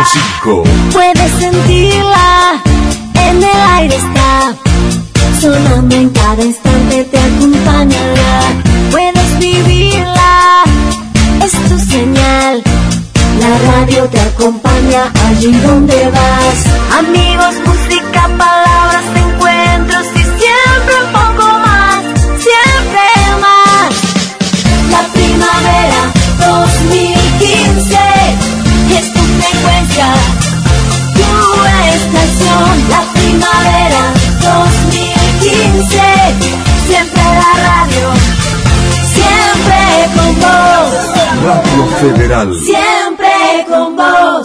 105. Puedes sentirla, en el aire está, sonando en cada instante te acompañará. Puedes vivirla, es tu señal. La radio te acompaña allí donde vas. Amigos, música, palabras, encuentros y siempre un poco más, siempre más. La primavera 2015 es tu frecuencia, tu estación. La primavera 2015, siempre la radio, siempre con vos. Radio Federal. Siempre con vos.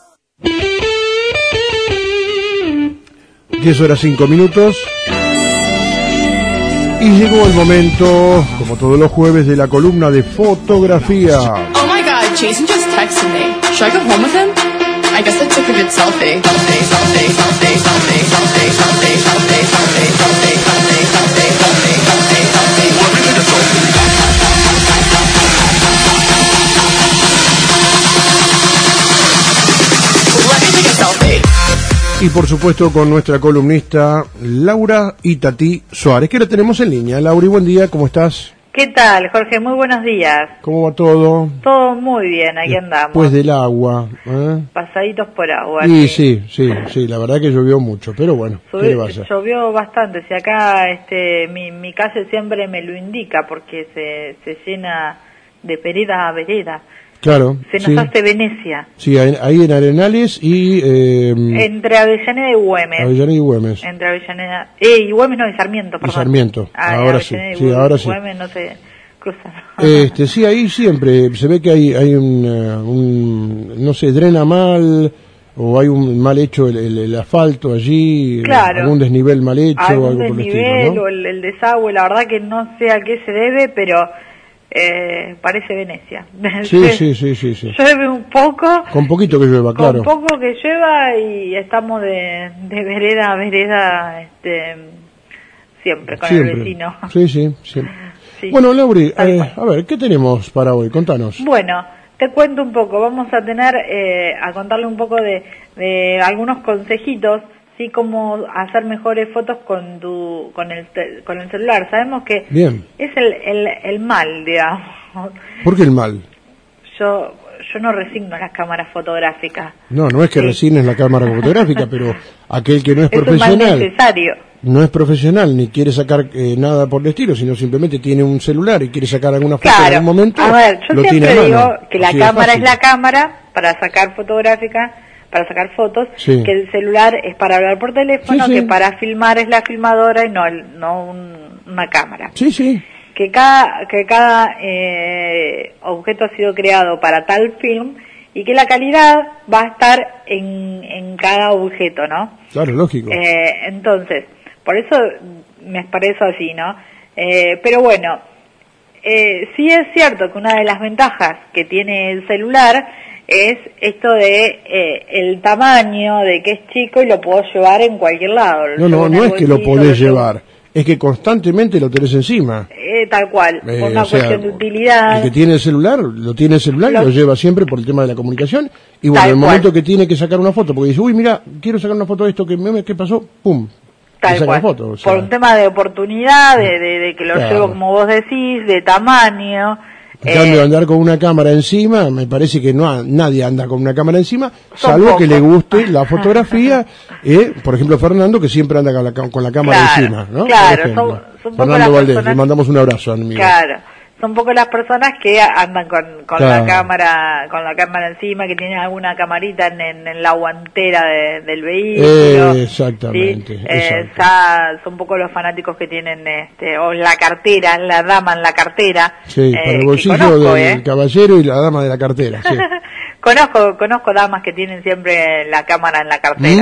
10:05. Y llegó el momento, como todos los jueves, de la columna de fotografía. Oh my god, Jason just texted me. Should I go home with him? I guess I took a good selfie. Y por supuesto con nuestra columnista Laura Itatí Suárez, que la tenemos en línea. Laura, buen día, ¿cómo estás? ¿Qué tal, Jorge? Muy buenos días. ¿Cómo va todo? Todo muy bien, aquí andamos. Después del agua, ¿eh? Pasaditos por agua. Y sí, la verdad que llovió mucho, pero bueno, ¿qué le va a hacer? Llovió bastante, si acá mi calle siempre me lo indica, porque se llena de vereda a vereda. Claro. Se nos hace Venecia. Sí, ahí en Arenales y... entre Avellaneda y Güemes. Avellaneda y Güemes. Entre Avellaneda... y Güemes no, y Sarmiento, perdón. Y Sarmiento, ahora sí. Sí, ahora sí. Güemes no se cruzan. Sí, ahí siempre se ve que hay un no sé, drena mal, o hay un mal hecho el asfalto allí, claro, algún desnivel mal hecho, algún algo por el desnivel, estilo, ¿no? o el desagüe, la verdad que no sé a qué se debe, pero... parece Venecia. Sí. Llueve un poco. Con poquito que llueva, claro. Con poco que llueva y estamos de vereda a vereda, siempre con el vecino. Sí. Sí. Bueno, Lauri, a ver, ¿qué tenemos para hoy? Contanos. Bueno, te cuento un poco. Vamos a tener, a contarle un poco de algunos consejitos, sí, cómo hacer mejores fotos con el celular. Sabemos que Bien. Es el mal, digamos. ¿Por qué el mal? Yo no resigno las cámaras fotográficas. No es que resignes la cámara fotográfica, pero aquel que no es profesional, un mal necesario. No es profesional ni quiere sacar nada por el estilo, sino simplemente tiene un celular y quiere sacar alguna foto en algún momento. A ver, yo siempre digo que la cámara es la fácil. cámara para sacar para sacar fotos, Sí. que el celular es para hablar por teléfono, Sí. que para filmar es la filmadora y no una cámara. Sí. Que cada objeto ha sido creado para tal film y que la calidad va a estar en cada objeto, ¿no? Claro, lógico. Entonces, por eso me parece así, ¿no? Pero bueno, sí es cierto que una de las ventajas que tiene el celular es esto de el tamaño, de que es chico y lo puedo llevar en cualquier lado. No es que lo podés llevar, es que constantemente lo tenés encima. Tal cual, por una cuestión de utilidad. El que tiene el celular, lo tiene el celular y lo lleva siempre por el tema de la comunicación. Y bueno, Tal en el momento cual. que tiene que sacar una foto, porque dice, uy, mira, quiero sacar una foto de esto, ¿qué pasó? ¡Pum! Tal cual. Foto, o sea, por un tema de oportunidad, de que lo claro. llevo como vos decís, de tamaño. En cambio, andar con una cámara encima, me parece que nadie anda con una cámara encima, salvo que le guste la fotografía, por ejemplo, Fernando, que siempre anda con la cámara encima, ¿no? Claro, son Fernando Valdés, le mandamos un abrazo, amigo. Claro, son poco las personas que andan con la cámara encima, que tienen alguna camarita en la guantera del vehículo. Exactamente. ¿sí? Son poco los fanáticos que tienen o la cartera, la dama en la cartera. Sí, para el bolsillo conozco, del caballero y la dama de la cartera. Sí. Conozco damas que tienen siempre la cámara en la cartera.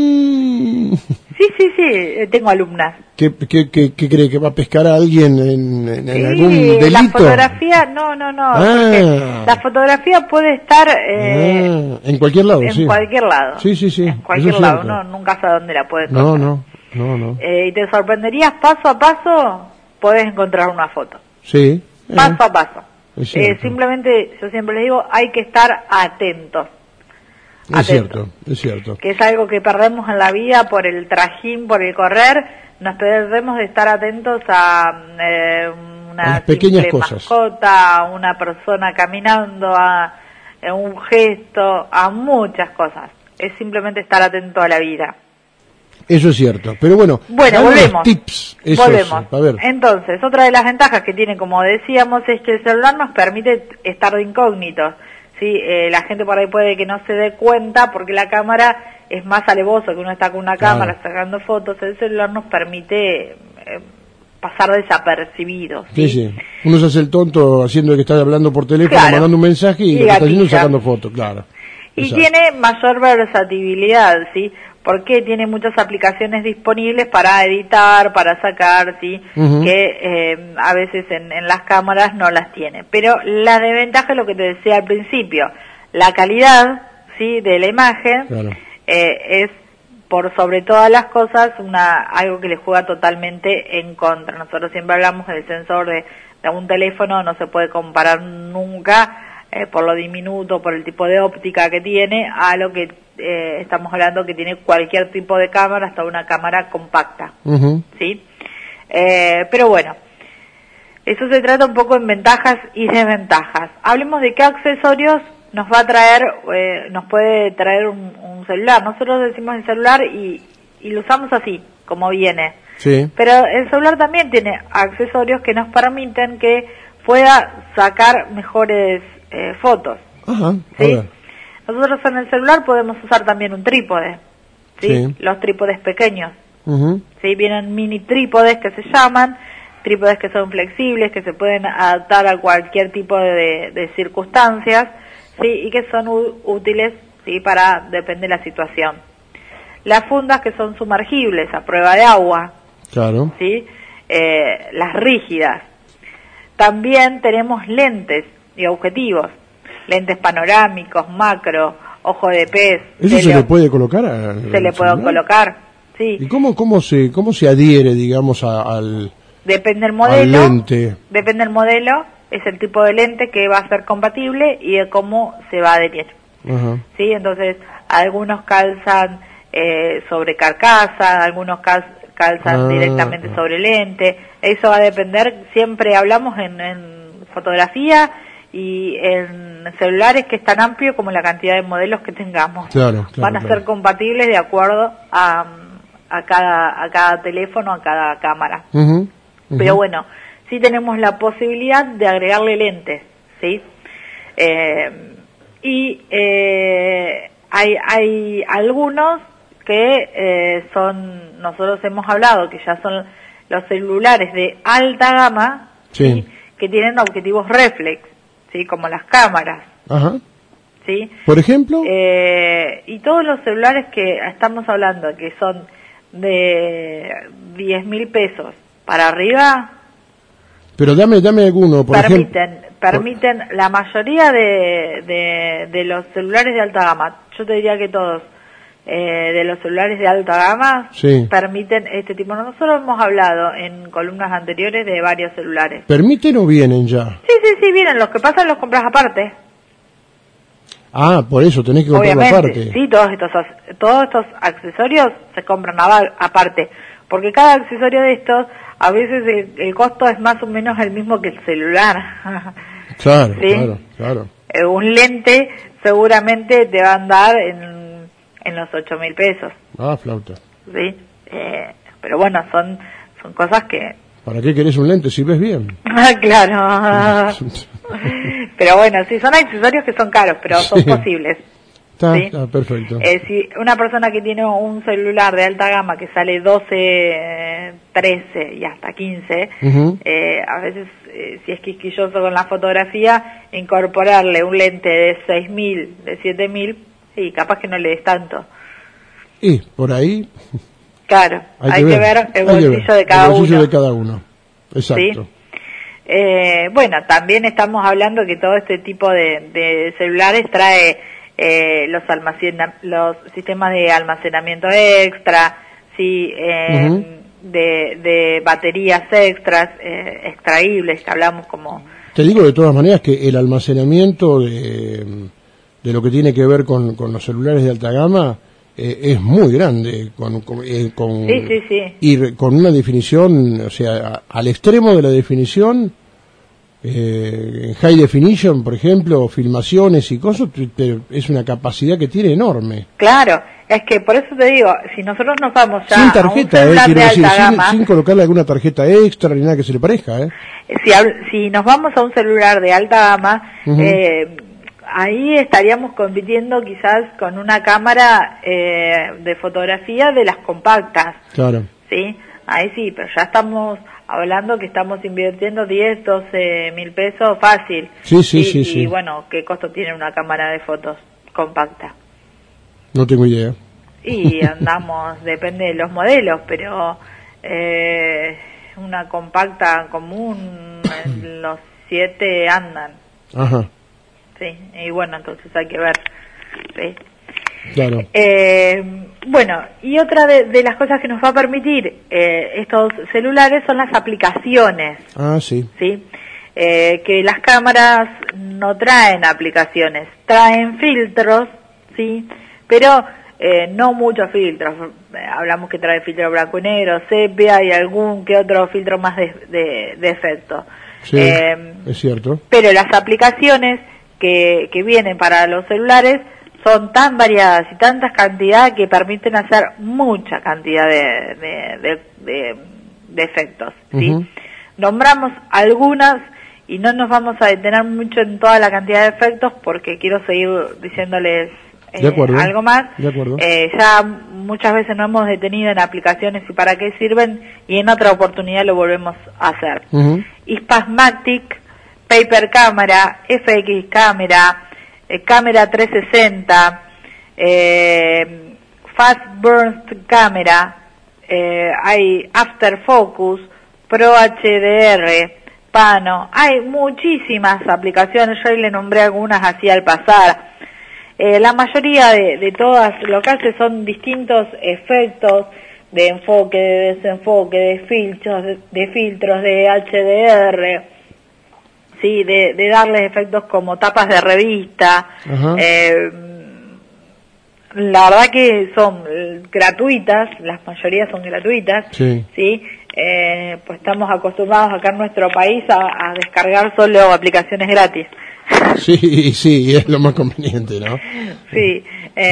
Sí, tengo alumnas. ¿Qué cree? ¿Que va a pescar a alguien en algún delito? La fotografía, no. La fotografía puede estar en cualquier lado, en cualquier lado. Sí. En cualquier lado, uno nunca sabe dónde la puede encontrar. No. Y te sorprenderías, paso a paso, podés encontrar una foto. Sí. Paso a paso. Simplemente, yo siempre les digo, hay que estar atentos. Es cierto, es cierto. Que es algo que perdemos en la vida por el trajín, por el correr. Nos debemos de estar atentos a una las pequeñas cosas, mascota, a una persona caminando, a un gesto, a muchas cosas. Es simplemente estar atento a la vida. Eso es cierto, pero bueno, volvemos. Tips, volvemos. A ver. Entonces, otra de las ventajas que tiene, como decíamos, es que el celular nos permite estar de incógnitos. ¿Sí? La gente por ahí puede que no se dé cuenta porque la cámara es más alevoso, que uno está con una cámara sacando fotos. El celular nos permite pasar desapercibido. ¿Sí? Sí. Uno se hace el tonto haciendo que está hablando por teléfono, mandando un mensaje y lo que está haciendo es sacando fotos, claro. Y tiene mayor versatilidad, ¿sí? Porque tiene muchas aplicaciones disponibles para editar, para sacar, ¿sí? Que a veces en las cámaras no las tiene. Pero la desventaja es lo que te decía al principio, la calidad, ¿sí? De la imagen es por sobre todas las cosas algo que le juega totalmente en contra. Nosotros siempre hablamos del sensor de un teléfono, no se puede comparar nunca por lo diminuto, por el tipo de óptica que tiene, a lo que estamos hablando que tiene cualquier tipo de cámara, hasta una cámara compacta, ¿sí? Pero bueno, eso se trata un poco en ventajas y desventajas. Hablemos de qué accesorios nos va a traer, nos puede traer un celular. Nosotros decimos el celular y lo usamos así, como viene. Sí. Pero el celular también tiene accesorios que nos permiten que pueda sacar mejores fotos. Ajá, ¿sí? Nosotros en el celular podemos usar también un trípode, ¿sí? Los trípodes pequeños. ¿Sí? Vienen mini trípodes que se llaman, trípodes que son flexibles, que se pueden adaptar a cualquier tipo de circunstancias, ¿sí? Y que son útiles, ¿sí? Para, depende de la situación. Las fundas que son sumergibles, a prueba de agua, claro, ¿sí? Las rígidas. También tenemos lentes y objetivos, lentes panorámicos, macro, ojo de pez. ¿Eso se le puede colocar? Se le puede colocar, sí. ¿Y cómo se adhiere, digamos, al depende del modelo, al lente? Depende del modelo, es el tipo de lente que va a ser compatible y de cómo se va a adherir. Sí, entonces algunos calzan sobre carcasa, algunos calzan directamente sobre lente. Eso va a depender, siempre hablamos en fotografía y en celulares, que es tan amplio como la cantidad de modelos que tengamos. Van a ser compatibles de acuerdo a cada teléfono, a cada cámara. Pero bueno, sí tenemos la posibilidad de agregarle lentes, ¿sí? Hay algunos que nosotros hemos hablado, que ya son los celulares de alta gama, ¿sí? Que tienen objetivos reflex, ¿sí? Como las cámaras. ¿Sí? ¿Por ejemplo? Y todos los celulares que estamos hablando, que son de 10.000 pesos para arriba. Pero dame alguno, por ejemplo. Permiten la mayoría de los celulares de alta gama, yo te diría que todos, de los celulares de alta gama, permiten este tipo. Nosotros hemos hablado en columnas anteriores de varios celulares. ¿Permiten o vienen ya? Sí, vienen. Los que pasan los compras aparte. Ah, por eso tenés que comprarlo aparte. Sí, todos estos accesorios se compran aparte, porque cada accesorio de estos, a veces el costo es más o menos el mismo que el celular. Claro, ¿sí? claro. Un lente seguramente te va a andar en los 8.000 pesos. Ah, flauta. Sí, pero bueno, son cosas que... ¿Para qué querés un lente si ves bien? Claro. Pero bueno, sí, son accesorios que son caros, pero son posibles. Está perfecto. Si una persona que tiene un celular de alta gama que sale 12, 13 y hasta 15, a veces, si es quisquilloso con la fotografía, incorporarle un lente de 6.000, de 7.000, y capaz que no le des tanto. Y por ahí... Claro, hay que ver el bolsillo de cada uno. El bolsillo de cada uno, exacto. ¿Sí? Bueno, también estamos hablando que todo este tipo de celulares trae los sistemas de almacenamiento extra, ¿sí? De baterías extras, extraíbles, que hablamos como... Te digo de todas maneras que el almacenamiento de de lo que tiene que ver con los celulares de alta gama es muy grande, Sí. y con una definición, o sea, al extremo de la definición, en high definition, por ejemplo, filmaciones y cosas, es una capacidad que tiene enorme. Claro, es que por eso te digo, si nosotros nos vamos ya sin tarjeta, a un celular quiero de decir, alta gama, sin colocarle alguna tarjeta extra ni nada que se le parezca, si nos vamos a un celular de alta gama, ahí estaríamos compitiendo quizás con una cámara de fotografía de las compactas. Claro. Sí, ahí sí, pero ya estamos hablando que estamos invirtiendo 10, 12 mil pesos fácil. Sí. Y bueno, ¿qué costo tiene una cámara de fotos compacta? No tengo idea. Y andamos, depende de los modelos, pero una compacta común, los 7 andan. Ajá. Sí, y bueno, entonces hay que ver. ¿Sí? Claro. Bueno, y otra de las cosas que nos va a permitir estos celulares son las aplicaciones. Ah, sí. ¿Sí? Que las cámaras no traen aplicaciones, traen filtros, ¿sí? Pero no muchos filtros. Hablamos que trae filtro blanco y negro, sepia y algún que otro filtro más de efecto. Sí, es cierto. Pero las aplicaciones que vienen para los celulares son tan variadas y tantas cantidades que permiten hacer mucha cantidad de efectos, ¿sí? Nombramos algunas y no nos vamos a detener mucho en toda la cantidad de efectos porque quiero seguir diciéndoles algo más. De acuerdo. Ya muchas veces nos hemos detenido en aplicaciones y para qué sirven y en otra oportunidad lo volvemos a hacer. Spasmatic, Paper Camera, FX Camera, Cámara 360, Fast Burst Camera, hay After Focus, Pro HDR, Pano, hay muchísimas aplicaciones, yo ahí le nombré algunas así al pasar. La mayoría de todas lo que hace son distintos efectos de enfoque, de desenfoque, de filtros, de HDR, sí, de darles efectos como tapas de revista. La verdad que son gratuitas, las mayorías son gratuitas, sí. Pues estamos acostumbrados acá en nuestro país a descargar solo aplicaciones gratis. Sí, es lo más conveniente, ¿no? Sí,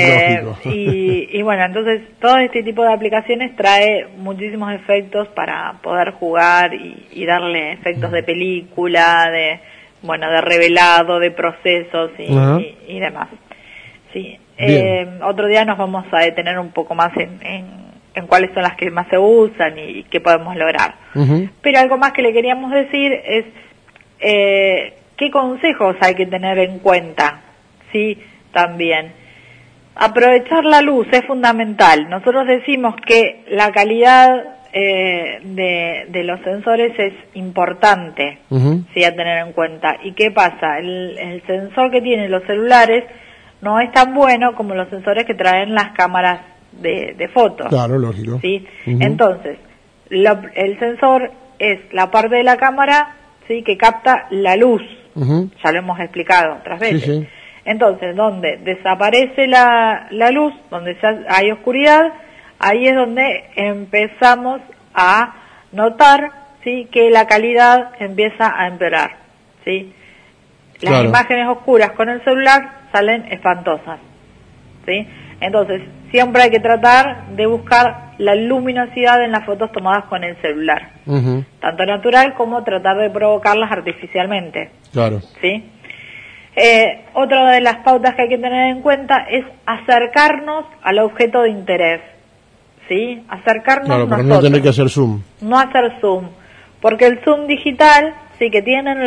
y bueno, entonces todo este tipo de aplicaciones trae muchísimos efectos para poder jugar y darle efectos de película, de revelado, de procesos y demás. Sí. Otro día nos vamos a detener un poco más en cuáles son las que más se usan y qué podemos lograr. Pero algo más que le queríamos decir es qué consejos hay que tener en cuenta, ¿sí? También. Aprovechar la luz es fundamental. Nosotros decimos que la calidad de los sensores es importante, ¿sí? A tener en cuenta. ¿Y qué pasa? El sensor que tienen los celulares no es tan bueno como los sensores que traen las cámaras de fotos. Claro, lógico. ¿Sí? Entonces, el sensor es la parte de la cámara, ¿sí? Que capta la luz. Ya lo hemos explicado otras veces. Sí. Entonces, donde desaparece la luz, donde hay oscuridad, ahí es donde empezamos a notar, ¿sí? Que la calidad empieza a empeorar, ¿sí? Las imágenes oscuras con el celular salen espantosas, ¿sí? Entonces, siempre hay que tratar de buscar la luminosidad en las fotos tomadas con el celular, tanto natural como tratar de provocarlas artificialmente. Claro. ¿Sí? Otra de las pautas que hay que tener en cuenta es acercarnos al objeto de interés, ¿sí? Acercarnos nosotros. Para no tener que hacer zoom. No hacer zoom, porque el zoom digital, sí, que tienen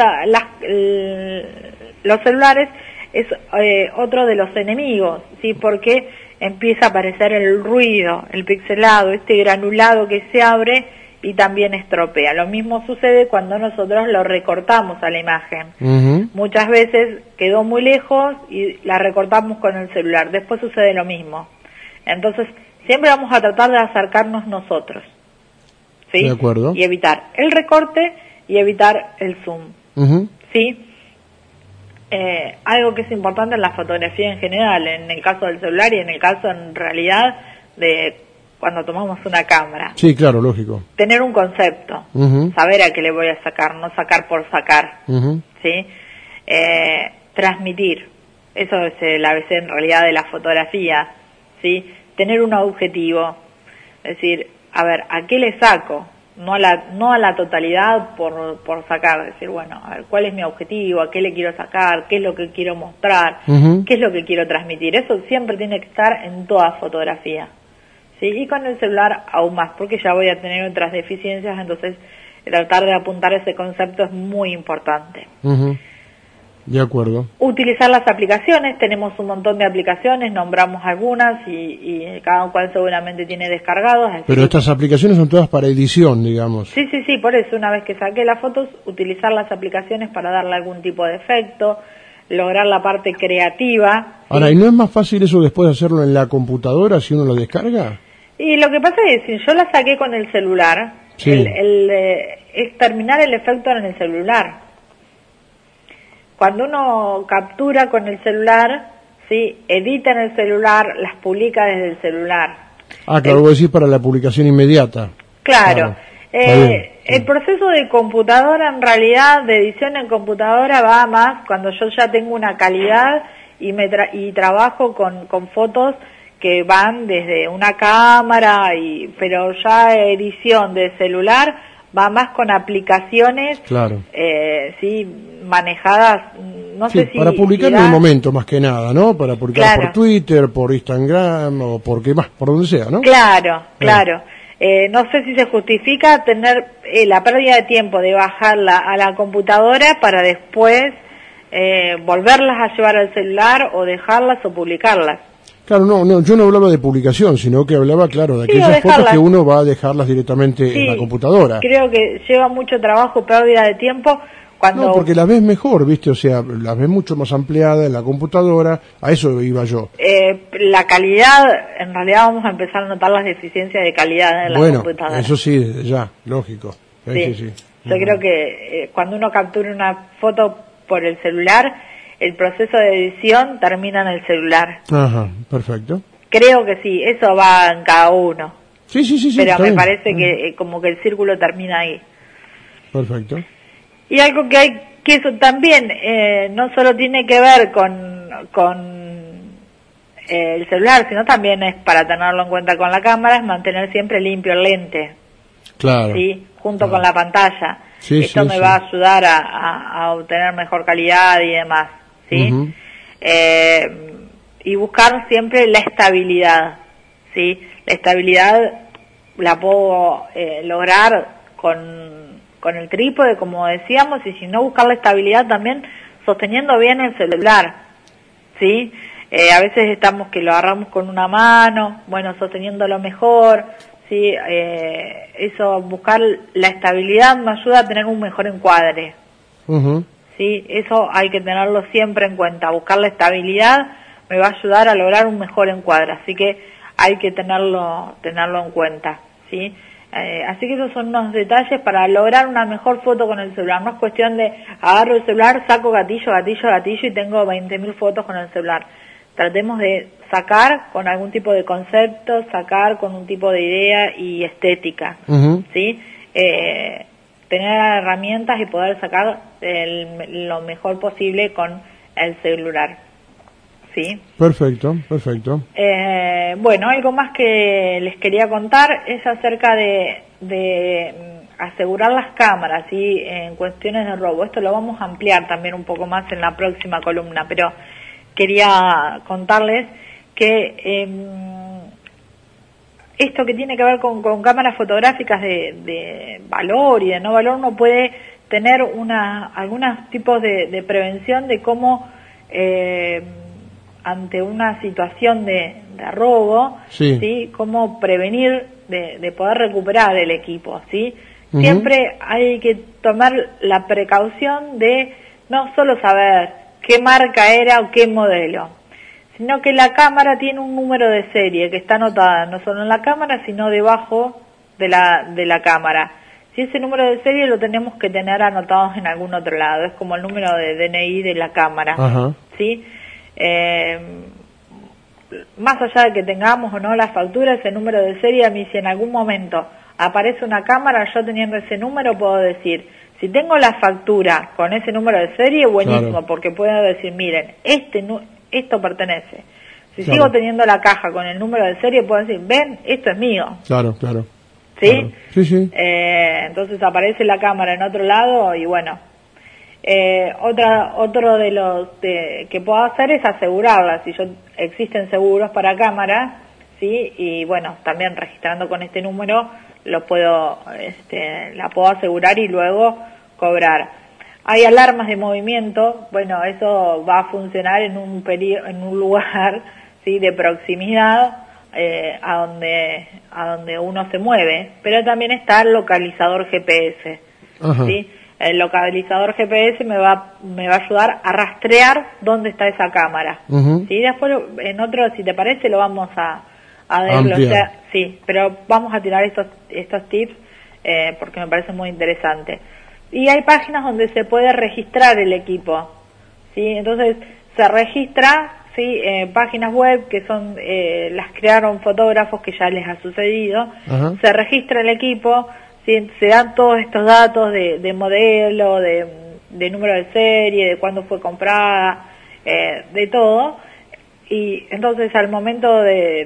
los celulares, es otro de los enemigos, ¿sí? Porque empieza a aparecer el ruido, el pixelado, este granulado que se abre y también estropea. Lo mismo sucede cuando nosotros lo recortamos a la imagen. Muchas veces quedó muy lejos y la recortamos con el celular. Después sucede lo mismo. Entonces, siempre vamos a tratar de acercarnos nosotros, ¿sí? De acuerdo. Y evitar el recorte y evitar el zoom, ¿sí? algo que es importante en la fotografía en general, en el caso del celular y en el caso en realidad de cuando tomamos una cámara. Sí, claro, lógico. Tener un concepto, saber a qué le voy a sacar, no sacar por sacar, ¿sí? Transmitir, eso es el ABC en realidad de la fotografía, ¿sí? Tener un objetivo, es decir, a ver, ¿a qué le saco? No a la totalidad por sacar, decir, bueno, a ver, ¿cuál es mi objetivo? ¿A qué le quiero sacar? ¿Qué es lo que quiero mostrar? ¿Qué es lo que quiero transmitir? Eso siempre tiene que estar en toda fotografía, ¿sí? Y con el celular aún más, porque ya voy a tener otras deficiencias, entonces tratar de apuntar ese concepto es muy importante. De acuerdo. Utilizar las aplicaciones, tenemos un montón de aplicaciones, nombramos algunas y cada cual seguramente tiene descargados. Pero estas aplicaciones son todas para edición, digamos. Sí, por eso una vez que saqué las fotos, utilizar las aplicaciones para darle algún tipo de efecto, lograr la parte creativa. Ahora, ¿y no es más fácil eso después de hacerlo en la computadora si uno lo descarga? Y lo que pasa es que si yo la saqué con el celular, es terminar el efecto en el celular. Cuando uno captura con el celular, ¿sí? Edita en el celular, las publica desde el celular. Claro, vos decís para la publicación inmediata. Claro. El proceso de computadora, en realidad, de edición en computadora va más cuando yo ya tengo una calidad y trabajo con fotos que van desde una cámara, pero ya edición de celular va más con aplicaciones, sí, manejadas, no sé si... para publicar en el momento, más que nada, ¿no? Para publicar por Twitter, por Instagram, o por donde sea, ¿no? Claro. No sé si se justifica tener la pérdida de tiempo de bajarla a la computadora para después volverlas a llevar al celular o dejarlas o publicarlas. Claro, no, yo no hablaba de publicación, sino que hablaba, claro, de aquellas fotos que uno va a dejarlas directamente en la computadora. Creo que lleva mucho trabajo, pérdida de tiempo. No, porque las ves mejor, ¿viste? O sea, las ves mucho más ampliadas en la computadora, a eso iba yo. La calidad, en realidad vamos a empezar a notar las deficiencias de calidad en la computadora. Bueno, eso sí, ya, lógico. Sí. Yo creo que cuando uno captura una foto por el celular, el proceso de edición termina en el celular. Ajá, perfecto. Creo que sí, eso va en cada uno. Sí. Pero me parece que como que el círculo termina ahí. Perfecto. Y algo que eso también no solo tiene que ver con el celular, sino también es para tenerlo en cuenta con la cámara, es mantener siempre limpio el lente. Claro. ¿Sí? Junto con la pantalla. Esto me va a ayudar a obtener mejor calidad y demás. ¿Sí? Y buscar siempre la estabilidad, ¿sí? La estabilidad la puedo lograr con el trípode, como decíamos, y si no, buscar la estabilidad también sosteniendo bien el celular, ¿sí? A veces estamos que lo agarramos con una mano, bueno, sosteniéndolo mejor, ¿sí? Eso, buscar la estabilidad me ayuda a tener un mejor encuadre. Sí, eso hay que tenerlo siempre en cuenta. Buscar la estabilidad me va a ayudar a lograr un mejor encuadre, así que hay que tenerlo en cuenta, ¿sí? Así que esos son unos detalles para lograr una mejor foto con el celular. No es cuestión de agarro el celular, saco gatillo y tengo 20.000 fotos con el celular. Tratemos de sacar con algún tipo de concepto, sacar con un tipo de idea y estética, ¿sí? Tener herramientas y poder sacar lo mejor posible con el celular, ¿sí? Perfecto. Bueno, algo más que les quería contar es acerca de asegurar las cámaras, ¿sí? En cuestiones de robo. Esto lo vamos a ampliar también un poco más en la próxima columna, pero quería contarles que esto que tiene que ver con cámaras fotográficas de valor y de no valor, uno puede tener algunos tipos de prevención de cómo ante una situación de robo, ¿sí? Cómo prevenir de poder recuperar el equipo, ¿sí? Siempre hay que tomar la precaución de no solo saber qué marca era o qué modelo, sino que la cámara tiene un número de serie que está anotada no solo en la cámara, sino debajo de la cámara. Si ese número de serie lo tenemos que tener anotados en algún otro lado, es como el número de DNI de la cámara, Ajá. ¿sí? Más allá de que tengamos o no la factura, ese número de serie, a mí si en algún momento aparece una cámara, yo teniendo ese número puedo decir, si tengo la factura con ese número de serie, buenísimo, claro, porque puedo decir, miren, esto pertenece. Si claro, sigo teniendo la caja con el número de serie, puedo decir, ven, esto es mío. Claro, claro. ¿Sí? Claro. Sí, sí. Entonces aparece la cámara en otro lado y bueno. Otro de los que puedo hacer es asegurarla. Si existen seguros para cámaras, ¿sí? Y bueno, también registrando con este número la puedo asegurar y luego cobrar. Hay alarmas de movimiento, bueno, eso va a funcionar en un lugar, ¿sí? De proximidad a donde uno se mueve, pero también está el localizador GPS. Ajá. ¿Sí? El localizador GPS me va a ayudar a rastrear dónde está esa cámara. Uh-huh. ¿Sí? Después en otro, si te parece, lo vamos a Ampliar. desglosar. Sí, pero vamos a tirar estos tips porque me parece muy interesante. Y hay páginas donde se puede registrar el equipo, ¿sí? Entonces se registra, ¿sí? Páginas web que son las crearon fotógrafos que ya les ha sucedido. Ajá. Se registra el equipo, ¿sí? Se dan todos estos datos de modelo, de número de serie, de cuándo fue comprada, de todo. Y entonces al momento de,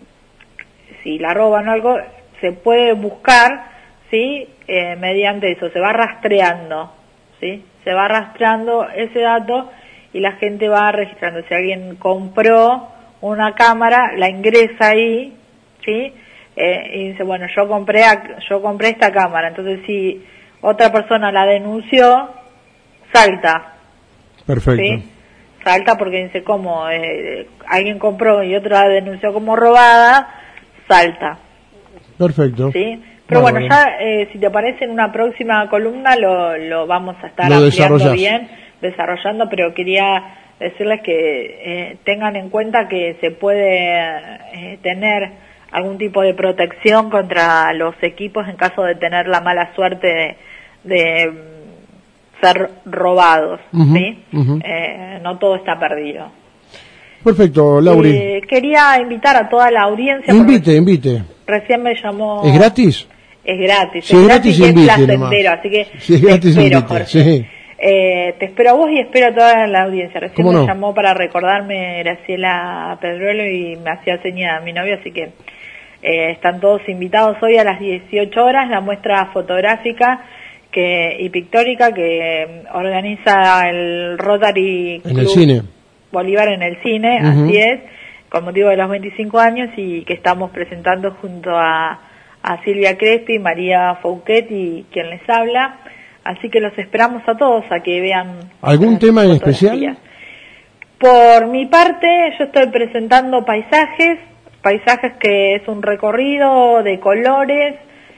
si la roban o algo, se puede buscar, ¿sí? Mediante eso, se va rastreando, ¿sí? Se va rastreando ese dato y la gente va registrando. Si alguien compró una cámara, la ingresa ahí, ¿sí? Y dice, bueno, yo compré esta cámara. Entonces, si otra persona la denunció, salta. Perfecto. ¿Sí? Salta porque dice, ¿cómo? Alguien compró y otro la denunció como robada, salta. Perfecto. ¿Sí? Pero bueno, ya si te parece en una próxima columna lo vamos a estar ampliando bien, desarrollando, pero quería decirles que tengan en cuenta que se puede tener algún tipo de protección contra los equipos en caso de tener la mala suerte de ser robados, uh-huh, ¿sí? Uh-huh. No todo está perdido. Perfecto, Lauri. Quería invitar a toda la audiencia. Invite. Recién me llamó... ¿Es gratis? Es gratis, si es gratis y es invite placentero, nomás. así que si es gratis, te espero, invite, Jorge. Sí. Te espero a vos y espero a toda la audiencia. Recién ¿Cómo me no? llamó para recordarme Graciela Pedruelo y me hacía seña a mi novio, así que están todos invitados hoy a las 18 horas, la muestra fotográfica y pictórica que organiza el Rotary Club En el cine. Bolívar en el cine, Uh-huh. Así es, con motivo de los 25 años y que estamos presentando junto a Silvia Crespi, María Fouquet y quien les habla. Así que los esperamos a todos a que vean. ¿Algún tema en especial? Por mi parte, yo estoy presentando paisajes que es un recorrido de colores,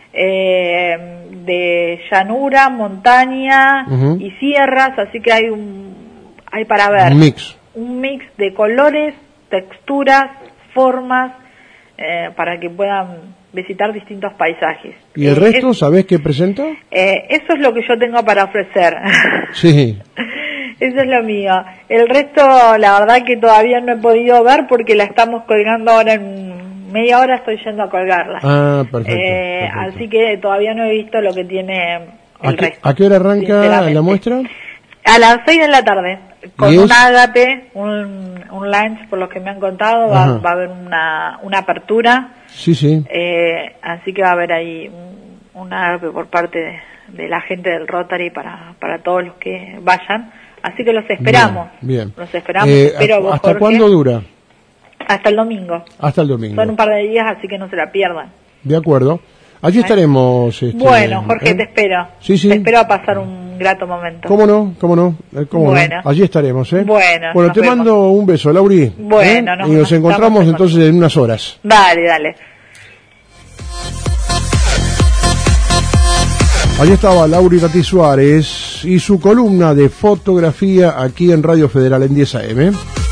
de llanura, montaña uh-huh. y sierras, así que hay para ver. Un mix de colores, texturas, formas, para que puedan visitar distintos paisajes. ¿Y el resto, sabés qué presenta? Eso es lo que yo tengo para ofrecer. Sí. Eso es lo mío. El resto, la verdad que todavía no he podido ver porque la estamos colgando ahora en media hora, estoy yendo a colgarla. Ah, perfecto. Así que todavía no he visto lo que tiene el resto. ¿A qué hora arranca la muestra? A las 6 de la tarde, con un ágape, un lunch, por lo que me han contado, va a haber una apertura. Sí, sí. Así que va a haber ahí un ágape por parte de la gente del Rotary para todos los que vayan. Así que los esperamos. Bien. Los esperamos. Espero vos, ¿Hasta Jorge. cuándo dura? Hasta el domingo. Hasta el domingo. Son un par de días, así que no se la pierdan. De acuerdo. Allí estaremos. Bueno, Jorge, te espero. Sí, sí. Te espero a pasar un grato momento. ¿Cómo no? Bueno. No? Allí estaremos, Bueno, te mando un beso, Lauri. Bueno, y nos encontramos entonces en unas horas. Dale. Allí estaba Lauri Tati Suárez y su columna de fotografía aquí en Radio Federal en 10 AM.